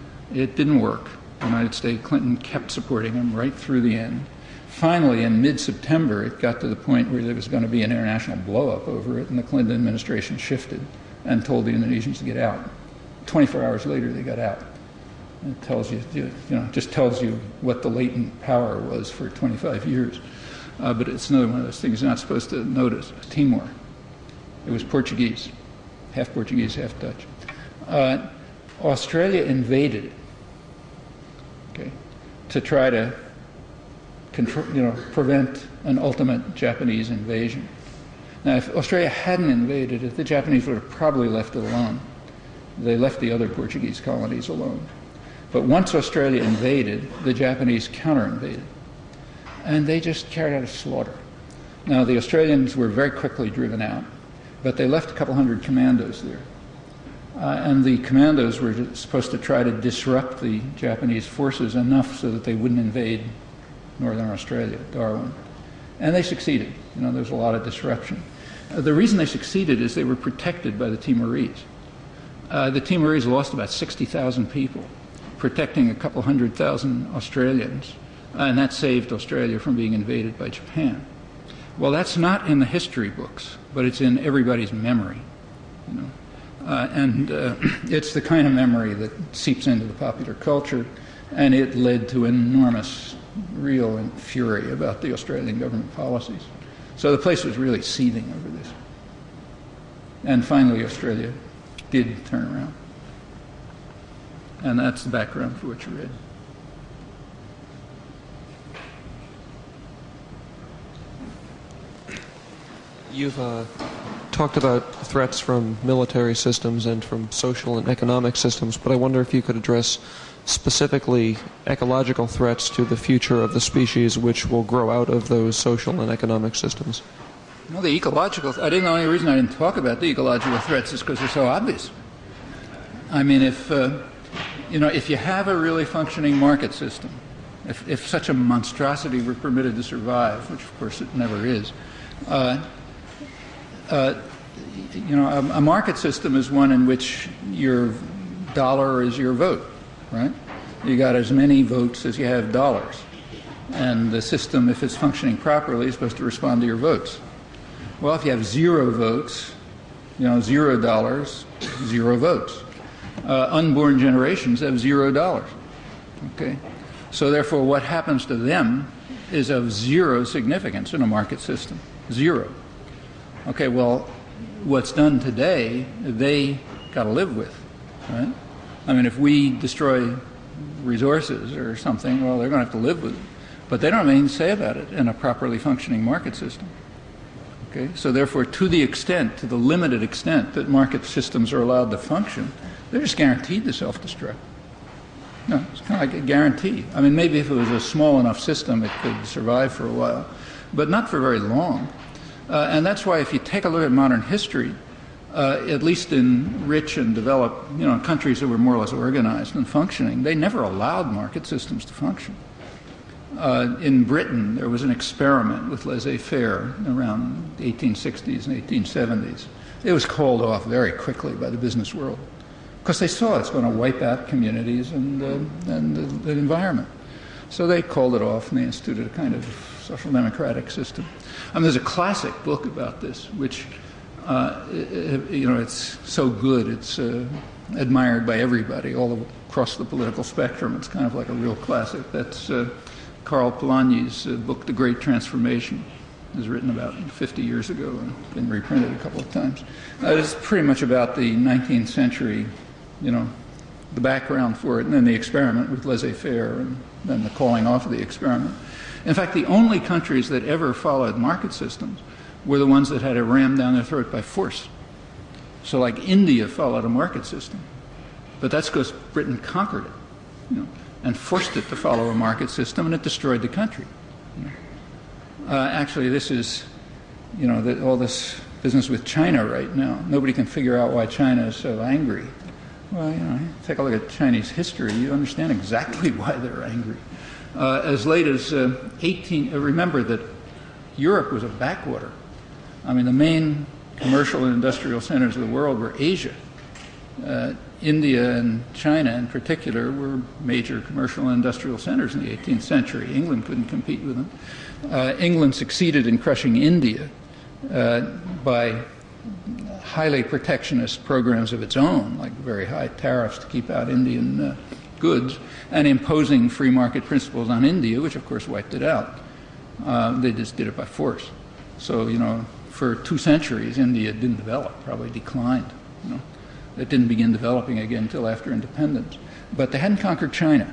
It didn't work. The United States, Clinton kept supporting them right through the end. Finally, in mid-September, it got to the point where there was going to be an international blow-up over it, and the Clinton administration shifted and told the Indonesians to get out. twenty-four hours later, they got out. It tells you, you know, just tells you what the latent power was for twenty-five years. Uh, but it's another one of those things you're not supposed to notice. Timor. It was Portuguese, half Portuguese, half Dutch. Uh, Australia invaded it, okay, to try to control, you know, prevent an ultimate Japanese invasion. Now, if Australia hadn't invaded it, the Japanese would have probably left it alone. They left the other Portuguese colonies alone. But once Australia invaded, the Japanese counter-invaded. And they just carried out a slaughter. Now, the Australians were very quickly driven out, but they left a couple hundred commandos there. Uh, and the commandos were supposed to try to disrupt the Japanese forces enough so that they wouldn't invade northern Australia, Darwin. And they succeeded. You know, there was a lot of disruption. Uh, the reason they succeeded is they were protected by the Timorese. Uh, the Timorese lost about sixty thousand people, protecting a couple hundred thousand Australians, uh, and that saved Australia from being invaded by Japan. Well, that's not in the history books, but it's in everybody's memory. You know? Uh, and uh, it's the kind of memory that seeps into the popular culture, and it led to enormous, real fury about the Australian government policies. So the place was really seething over this. And finally, Australia did turn around. And that's the background for what you read. You've uh, talked about threats from military systems and from social and economic systems, but I wonder if you could address specifically ecological threats to the future of the species which will grow out of those social and economic systems? Well, the ecological, I didn't, the only reason I didn't talk about the ecological threats is because they're so obvious. I mean, if, uh, you know, if you have a really functioning market system, if, if such a monstrosity were permitted to survive, which of course it never is, uh, uh, you know, a, a market system is one in which your dollar is your vote, right? You got as many votes as you have dollars. And the system, if it's functioning properly, is supposed to respond to your votes. Well, if you have zero votes, you know, zero dollars, zero votes. Uh, unborn generations have zero dollars. Okay? So therefore, what happens to them is of zero significance in a market system. Zero. Okay, well, what's done today, they got to live with, right? I mean, if we destroy resources or something, well, they're going to have to live with it. But they don't have anything to say about it in a properly functioning market system. Okay? So therefore, to the extent, to the limited extent that market systems are allowed to function, they're just guaranteed to self-destruct. No, it's kind of like a guarantee. I mean, maybe if it was a small enough system, it could survive for a while, but not for very long. Uh, and that's why if you take a look at modern history, uh, at least in rich and developed, you know, countries that were more or less organized and functioning, they never allowed market systems to function. Uh, in Britain, there was an experiment with laissez-faire around the eighteen sixties and eighteen seventies. It was called off very quickly by the business world because they saw it's going to wipe out communities and, uh, and the, the environment. So they called it off and they instituted a kind of social democratic system. I mean, there's a classic book about this, which, uh, you know, it's so good, it's uh, admired by everybody all across the political spectrum. It's kind of like a real classic. That's uh, Karl Polanyi's uh, book, The Great Transformation. It was written about fifty years ago and been reprinted a couple of times. Uh, it's pretty much about the nineteenth century, you know, the background for it, and then the experiment with laissez-faire, and then the calling off of the experiment. In fact, the only countries that ever followed market systems were the ones that had it rammed down their throat by force. So like India followed a market system, but that's because Britain conquered it, you know, and forced it to follow a market system, and it destroyed the country. You know. Uh, actually, this is, you know, the, all this business with China right now. Nobody can figure out why China is so angry. Well, you know, take a look at Chinese history, you understand exactly why they're angry. Uh, as late as uh, eighteen, uh, remember that Europe was a backwater. I mean, the main commercial and industrial centers of the world were Asia. Uh, India and China in particular were major commercial and industrial centers in the eighteenth century. England couldn't compete with them. Uh, England succeeded in crushing India uh, by highly protectionist programs of its own, like very high tariffs to keep out Indian uh, goods, and imposing free market principles on India, which of course wiped it out. Uh, they just did it by force. So, you know, for two centuries, India didn't develop, probably declined. You know, it didn't begin developing again until after independence. But they hadn't conquered China.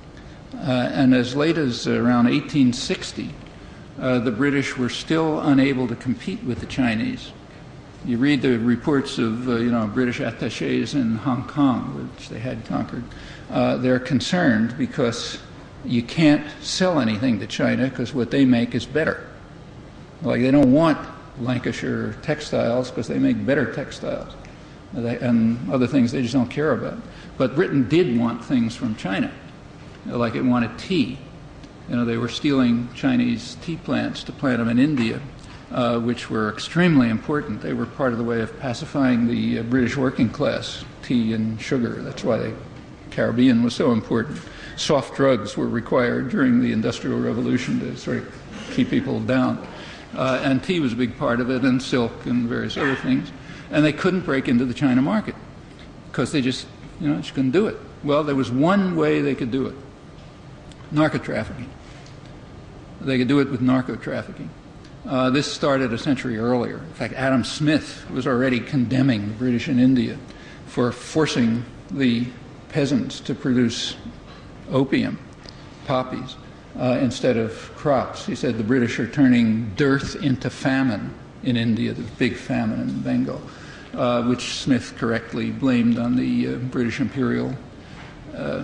Uh, and as late as around eighteen sixty, uh, the British were still unable to compete with the Chinese. You read the reports of, uh, you know, British attachés in Hong Kong, which they had conquered. Uh, they're concerned because you can't sell anything to China because what they make is better. Like, they don't want Lancashire textiles because they make better textiles. They, and other things they just don't care about. But Britain did want things from China, like it wanted tea. You know, they were stealing Chinese tea plants to plant them in India, uh, which were extremely important. They were part of the way of pacifying the uh, British working class, tea and sugar. That's why the Caribbean was so important. Soft drugs were required during the Industrial Revolution to sort of keep people down. Uh, and tea was a big part of it, and silk and various other things. And they couldn't break into the China market because they just, you know, just couldn't do it. Well, there was one way they could do it: narco-trafficking. They could do it with narco-trafficking. Uh, this started a century earlier. In fact, Adam Smith was already condemning the British in India for forcing the peasants to produce opium, poppies, uh, instead of crops. He said the British are turning dearth into famine in India, the big famine in Bengal, uh, which Smith correctly blamed on the uh, British imperial uh,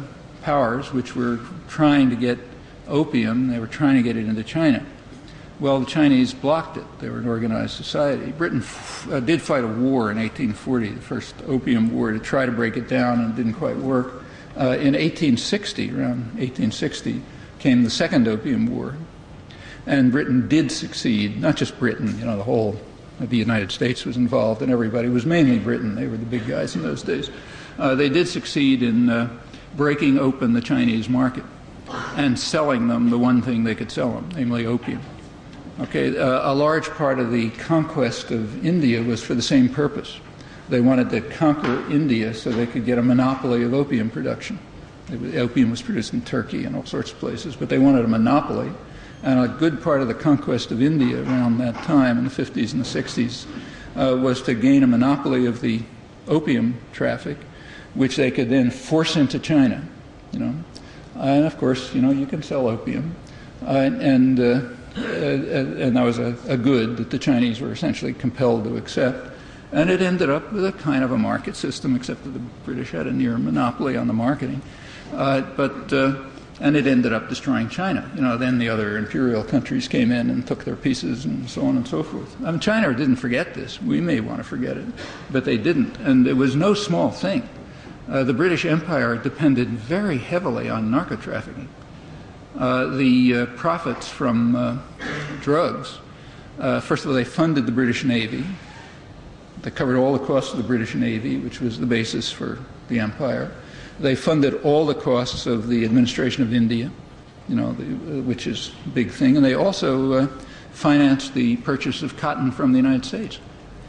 powers which were trying to get opium. They were trying to get it into China. Well, the Chinese blocked it. They were an organized society. Britain f- uh, did fight a war in eighteen forty, the first opium war, to try to break it down, and it didn't quite work. Uh, in eighteen sixty, around eighteen sixty, came the second opium war. And Britain did succeed, not just Britain, you know, the whole of the United States was involved, and everybody. It was mainly Britain. They were the big guys in those days. Uh, they did succeed in uh, breaking open the Chinese market and selling them the one thing they could sell them, namely opium. Okay, uh, a large part of the conquest of India was for the same purpose. They wanted to conquer India so they could get a monopoly of opium production. It was, opium was produced in Turkey and all sorts of places, but they wanted a monopoly. And a good part of the conquest of India around that time, in the fifties and the sixties, uh, was to gain a monopoly of the opium traffic, which they could then force into China. You know, and of course, you know, you can sell opium, uh, and uh, Uh, and that was a, a good that the Chinese were essentially compelled to accept. And it ended up with a kind of a market system, except that the British had a near monopoly on the marketing. Uh, but uh, and it ended up destroying China. You know, then the other imperial countries came in and took their pieces and so on and so forth. I mean, China didn't forget this. We may want to forget it, but they didn't. And it was no small thing. Uh, the British Empire depended very heavily on narco-trafficking. Uh, the uh, profits from uh, drugs, uh, first of all, they funded the British Navy. They covered all the costs of the British Navy, which was the basis for the empire. They funded all the costs of the administration of India, you know, the, uh, which is a big thing. And they also uh, financed the purchase of cotton from the United States,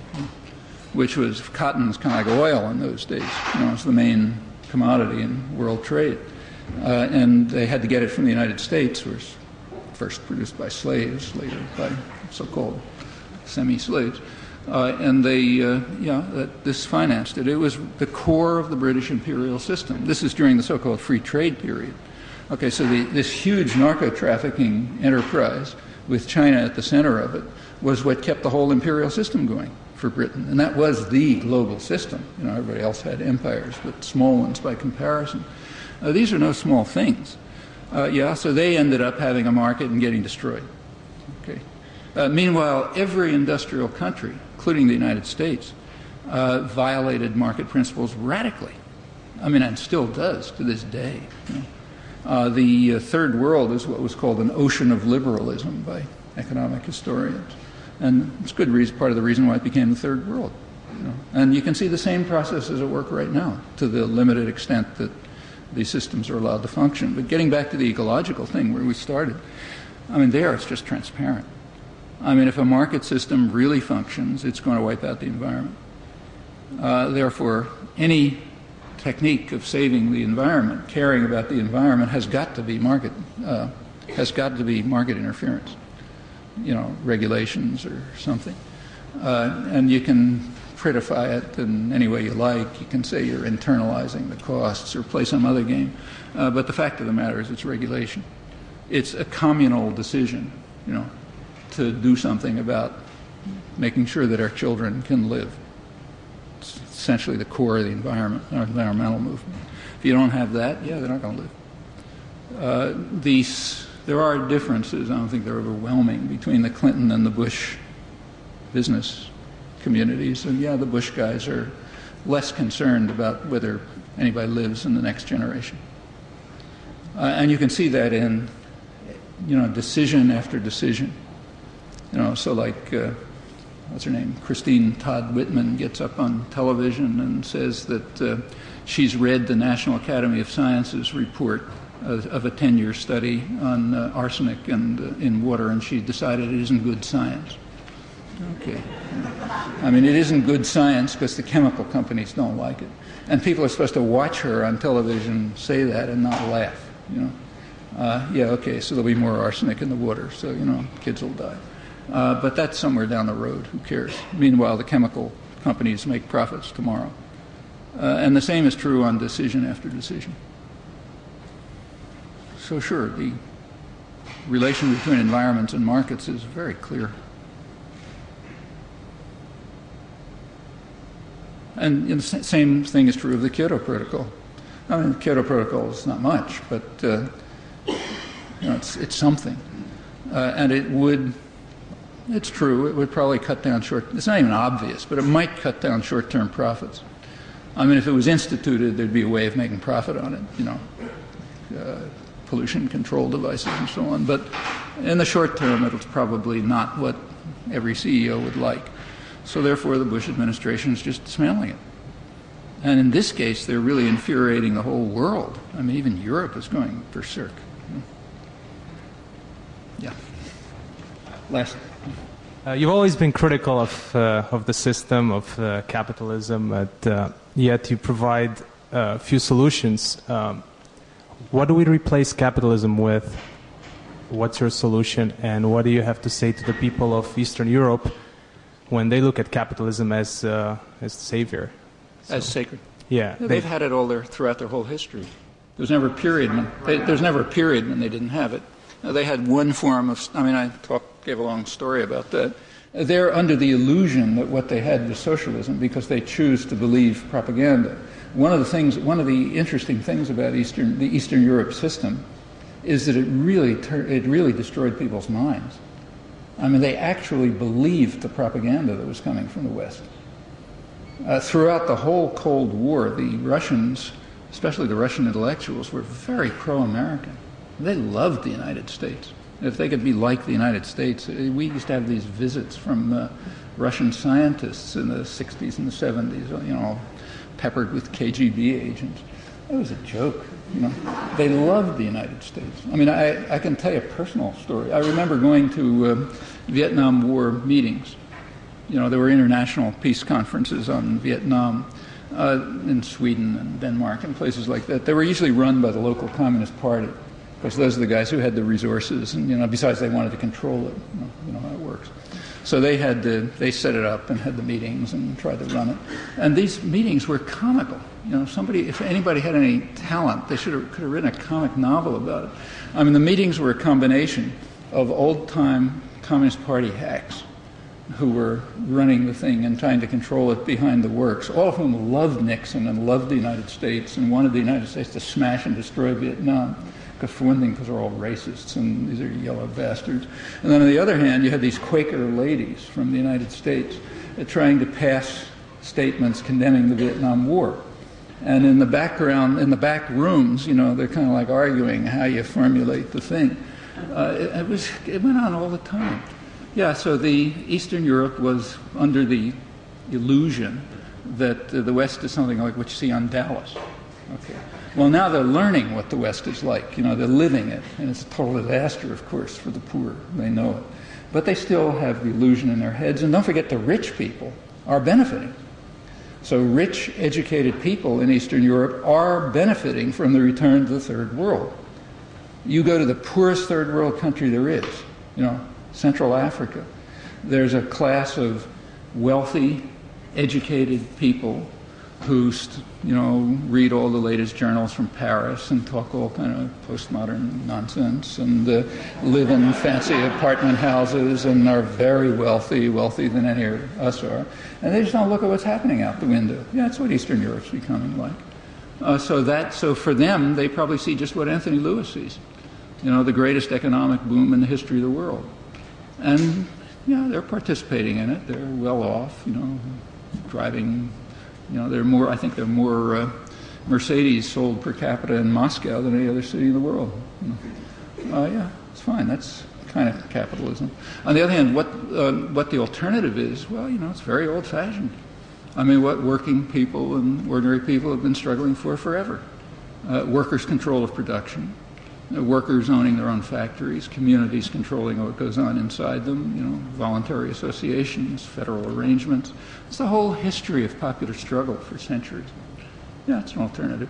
which was, cotton was kind of like oil in those days. You know, it was the main commodity in world trade. Uh, and they had to get it from the United States, which was first produced by slaves, later by so-called semi-slaves. Uh, and they, uh, yeah, that, this financed it. It was the core of the British imperial system. This is during the so-called free trade period. Okay, so the, this huge narco-trafficking enterprise with China at the center of it was what kept the whole imperial system going for Britain. And that was the global system. You know, everybody else had empires, but small ones by comparison. Uh, these are no small things. Uh, yeah, so they ended up having a market and getting destroyed. Okay. Uh, meanwhile, every industrial country, including the United States, uh, violated market principles radically. I mean, and still does to this day. You know. uh, the uh, Third World is what was called an ocean of liberalism by economic historians. And it's good reason, part of the reason why it became the Third World. You know. And you can see the same processes at work right now, to the limited extent that these systems are allowed to function. But getting back to the ecological thing where we started, I mean, there it's just transparent. I mean, if a market system really functions, it's going to wipe out the environment. Uh, therefore, any technique of saving the environment, caring about the environment, has got to be market, uh, has got to be market interference. You know, regulations or something. Uh, and you can prettify it in any way you like. You can say you're internalizing the costs or play some other game. Uh, but the fact of the matter is it's regulation. It's a communal decision, you know, to do something about making sure that our children can live. It's essentially the core of the environment, our environmental movement. If you don't have that, yeah, they're not going to live. Uh, these, there are differences, I don't think they're overwhelming, between the Clinton and the Bush business communities. And yeah, the Bush guys are less concerned about whether anybody lives in the next generation. Uh, and you can see that in, you know, decision after decision. You know, so like, uh, what's her name? Christine Todd Whitman gets up on television and says that uh, she's read the National Academy of Sciences report of, of a ten-year study on uh, arsenic and uh, in water, and she decided it isn't good science. Okay. I mean, it isn't good science because the chemical companies don't like it. And people are supposed to watch her on television say that and not laugh, you know. Uh, yeah, okay, so there'll be more arsenic in the water, so, you know, kids will die. Uh, but that's somewhere down the road. Who cares? Meanwhile, the chemical companies make profits tomorrow. Uh, and the same is true on decision after decision. So sure, the relation between environments and markets is very clear. And the same thing is true of the Kyoto Protocol. I mean, the Kyoto Protocol is not much, but uh, you know, it's it's something, uh, and it would. It's true. It would probably cut down short. It's not even obvious, but it might cut down short-term profits. I mean, if it was instituted, there'd be a way of making profit on it. You know, uh, pollution control devices and so on. But in the short term, it's probably not what every C E O would like. So therefore, the Bush administration is just dismantling it. And in this case, they're really infuriating the whole world. I mean, even Europe is going berserk. Yeah. Last. Uh, you've always been critical of uh, of the system of uh, capitalism, but uh, yet you provide a uh, few solutions. Um, what do we replace capitalism with? What's your solution, and what do you have to say to the people of Eastern Europe when they look at capitalism as uh, as savior? So, as sacred. Yeah, yeah they've had it all their throughout their whole history. There's never a period when they, there's never a period when they didn't have it. Now, they had one form of. I mean, I talked. Gave a long story about that. They're under the illusion that what they had was socialism because they choose to believe propaganda. One of the things, one of the interesting things about Eastern, the Eastern Europe system is that it really, tur- it really destroyed people's minds. I mean, they actually believed the propaganda that was coming from the West. Uh, throughout the whole Cold War, the Russians, especially the Russian intellectuals, were very pro-American. They loved the United States. If they could be like the United States, we used to have these visits from uh, Russian scientists in the sixties and the seventies, you know, peppered with K G B agents. It was a joke, you know. They loved the United States. I mean, I, I can tell you a personal story. I remember going to uh, Vietnam War meetings. You know, there were international peace conferences on Vietnam uh, in Sweden and Denmark and places like that. They were usually run by the local Communist Party. Because those are the guys who had the resources, and you know, besides they wanted to control it. You know, you know how it works. So they had to, they set it up and had the meetings and tried to run it. And these meetings were comical. You know, somebody, if anybody had any talent, they should have could have written a comic novel about it. I mean, the meetings were a combination of old-time Communist Party hacks who were running the thing and trying to control it behind the works, all of whom loved Nixon and loved the United States and wanted the United States to smash and destroy Vietnam. Because for one thing, because they're all racists and these are yellow bastards. And then on the other hand, you had these Quaker ladies from the United States uh, trying to pass statements condemning the Vietnam War. And in the background, in the back rooms, you know, they're kind of like arguing how you formulate the thing. Uh, it, it was, it went on all the time. Yeah, so the Eastern Europe was under the illusion that uh, the West is something like what you see on Dallas. Okay. Well, now they're learning what the West is like. You know, they're living it. And it's a total disaster, of course, for the poor. They know it. But they still have the illusion in their heads. And don't forget, the rich people are benefiting. So rich, educated people in Eastern Europe are benefiting from the return to the third world. You go to the poorest third world country there is, you know, Central Africa. There's a class of wealthy, educated people who, you know, read all the latest journals from Paris and talk all kind of postmodern nonsense and uh, live in fancy apartment houses and are very wealthy, wealthier than any of us are. And they just don't look at what's happening out the window. Yeah, that's what Eastern Europe's becoming like. Uh, so that, so for them, they probably see just what Anthony Lewis sees. You know, the greatest economic boom in the history of the world. And, yeah, they're participating in it. They're well off, you know, driving. You know, there are more. I think there are more uh, Mercedes sold per capita in Moscow than any other city in the world. You know. uh, yeah, it's fine. That's kind of capitalism. On the other hand, what uh, what the alternative is? Well, you know, it's very old-fashioned. I mean, what working people and ordinary people have been struggling for forever: uh, workers' control of production, uh, workers owning their own factories, communities controlling what goes on inside them. You know, voluntary associations, federal arrangements. It's the whole history of popular struggle for centuries. Yeah, it's an alternative.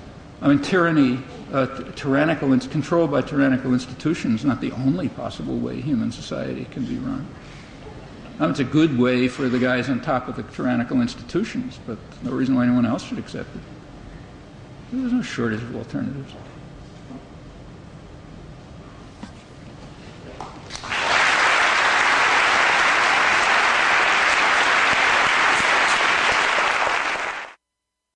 I mean, tyranny, uh, t- tyrannical, ins- controlled by tyrannical institutions is not the only possible way human society can be run. I mean, it's a good way for the guys on top of the tyrannical institutions, but no reason why anyone else should accept it. There's no shortage of alternatives.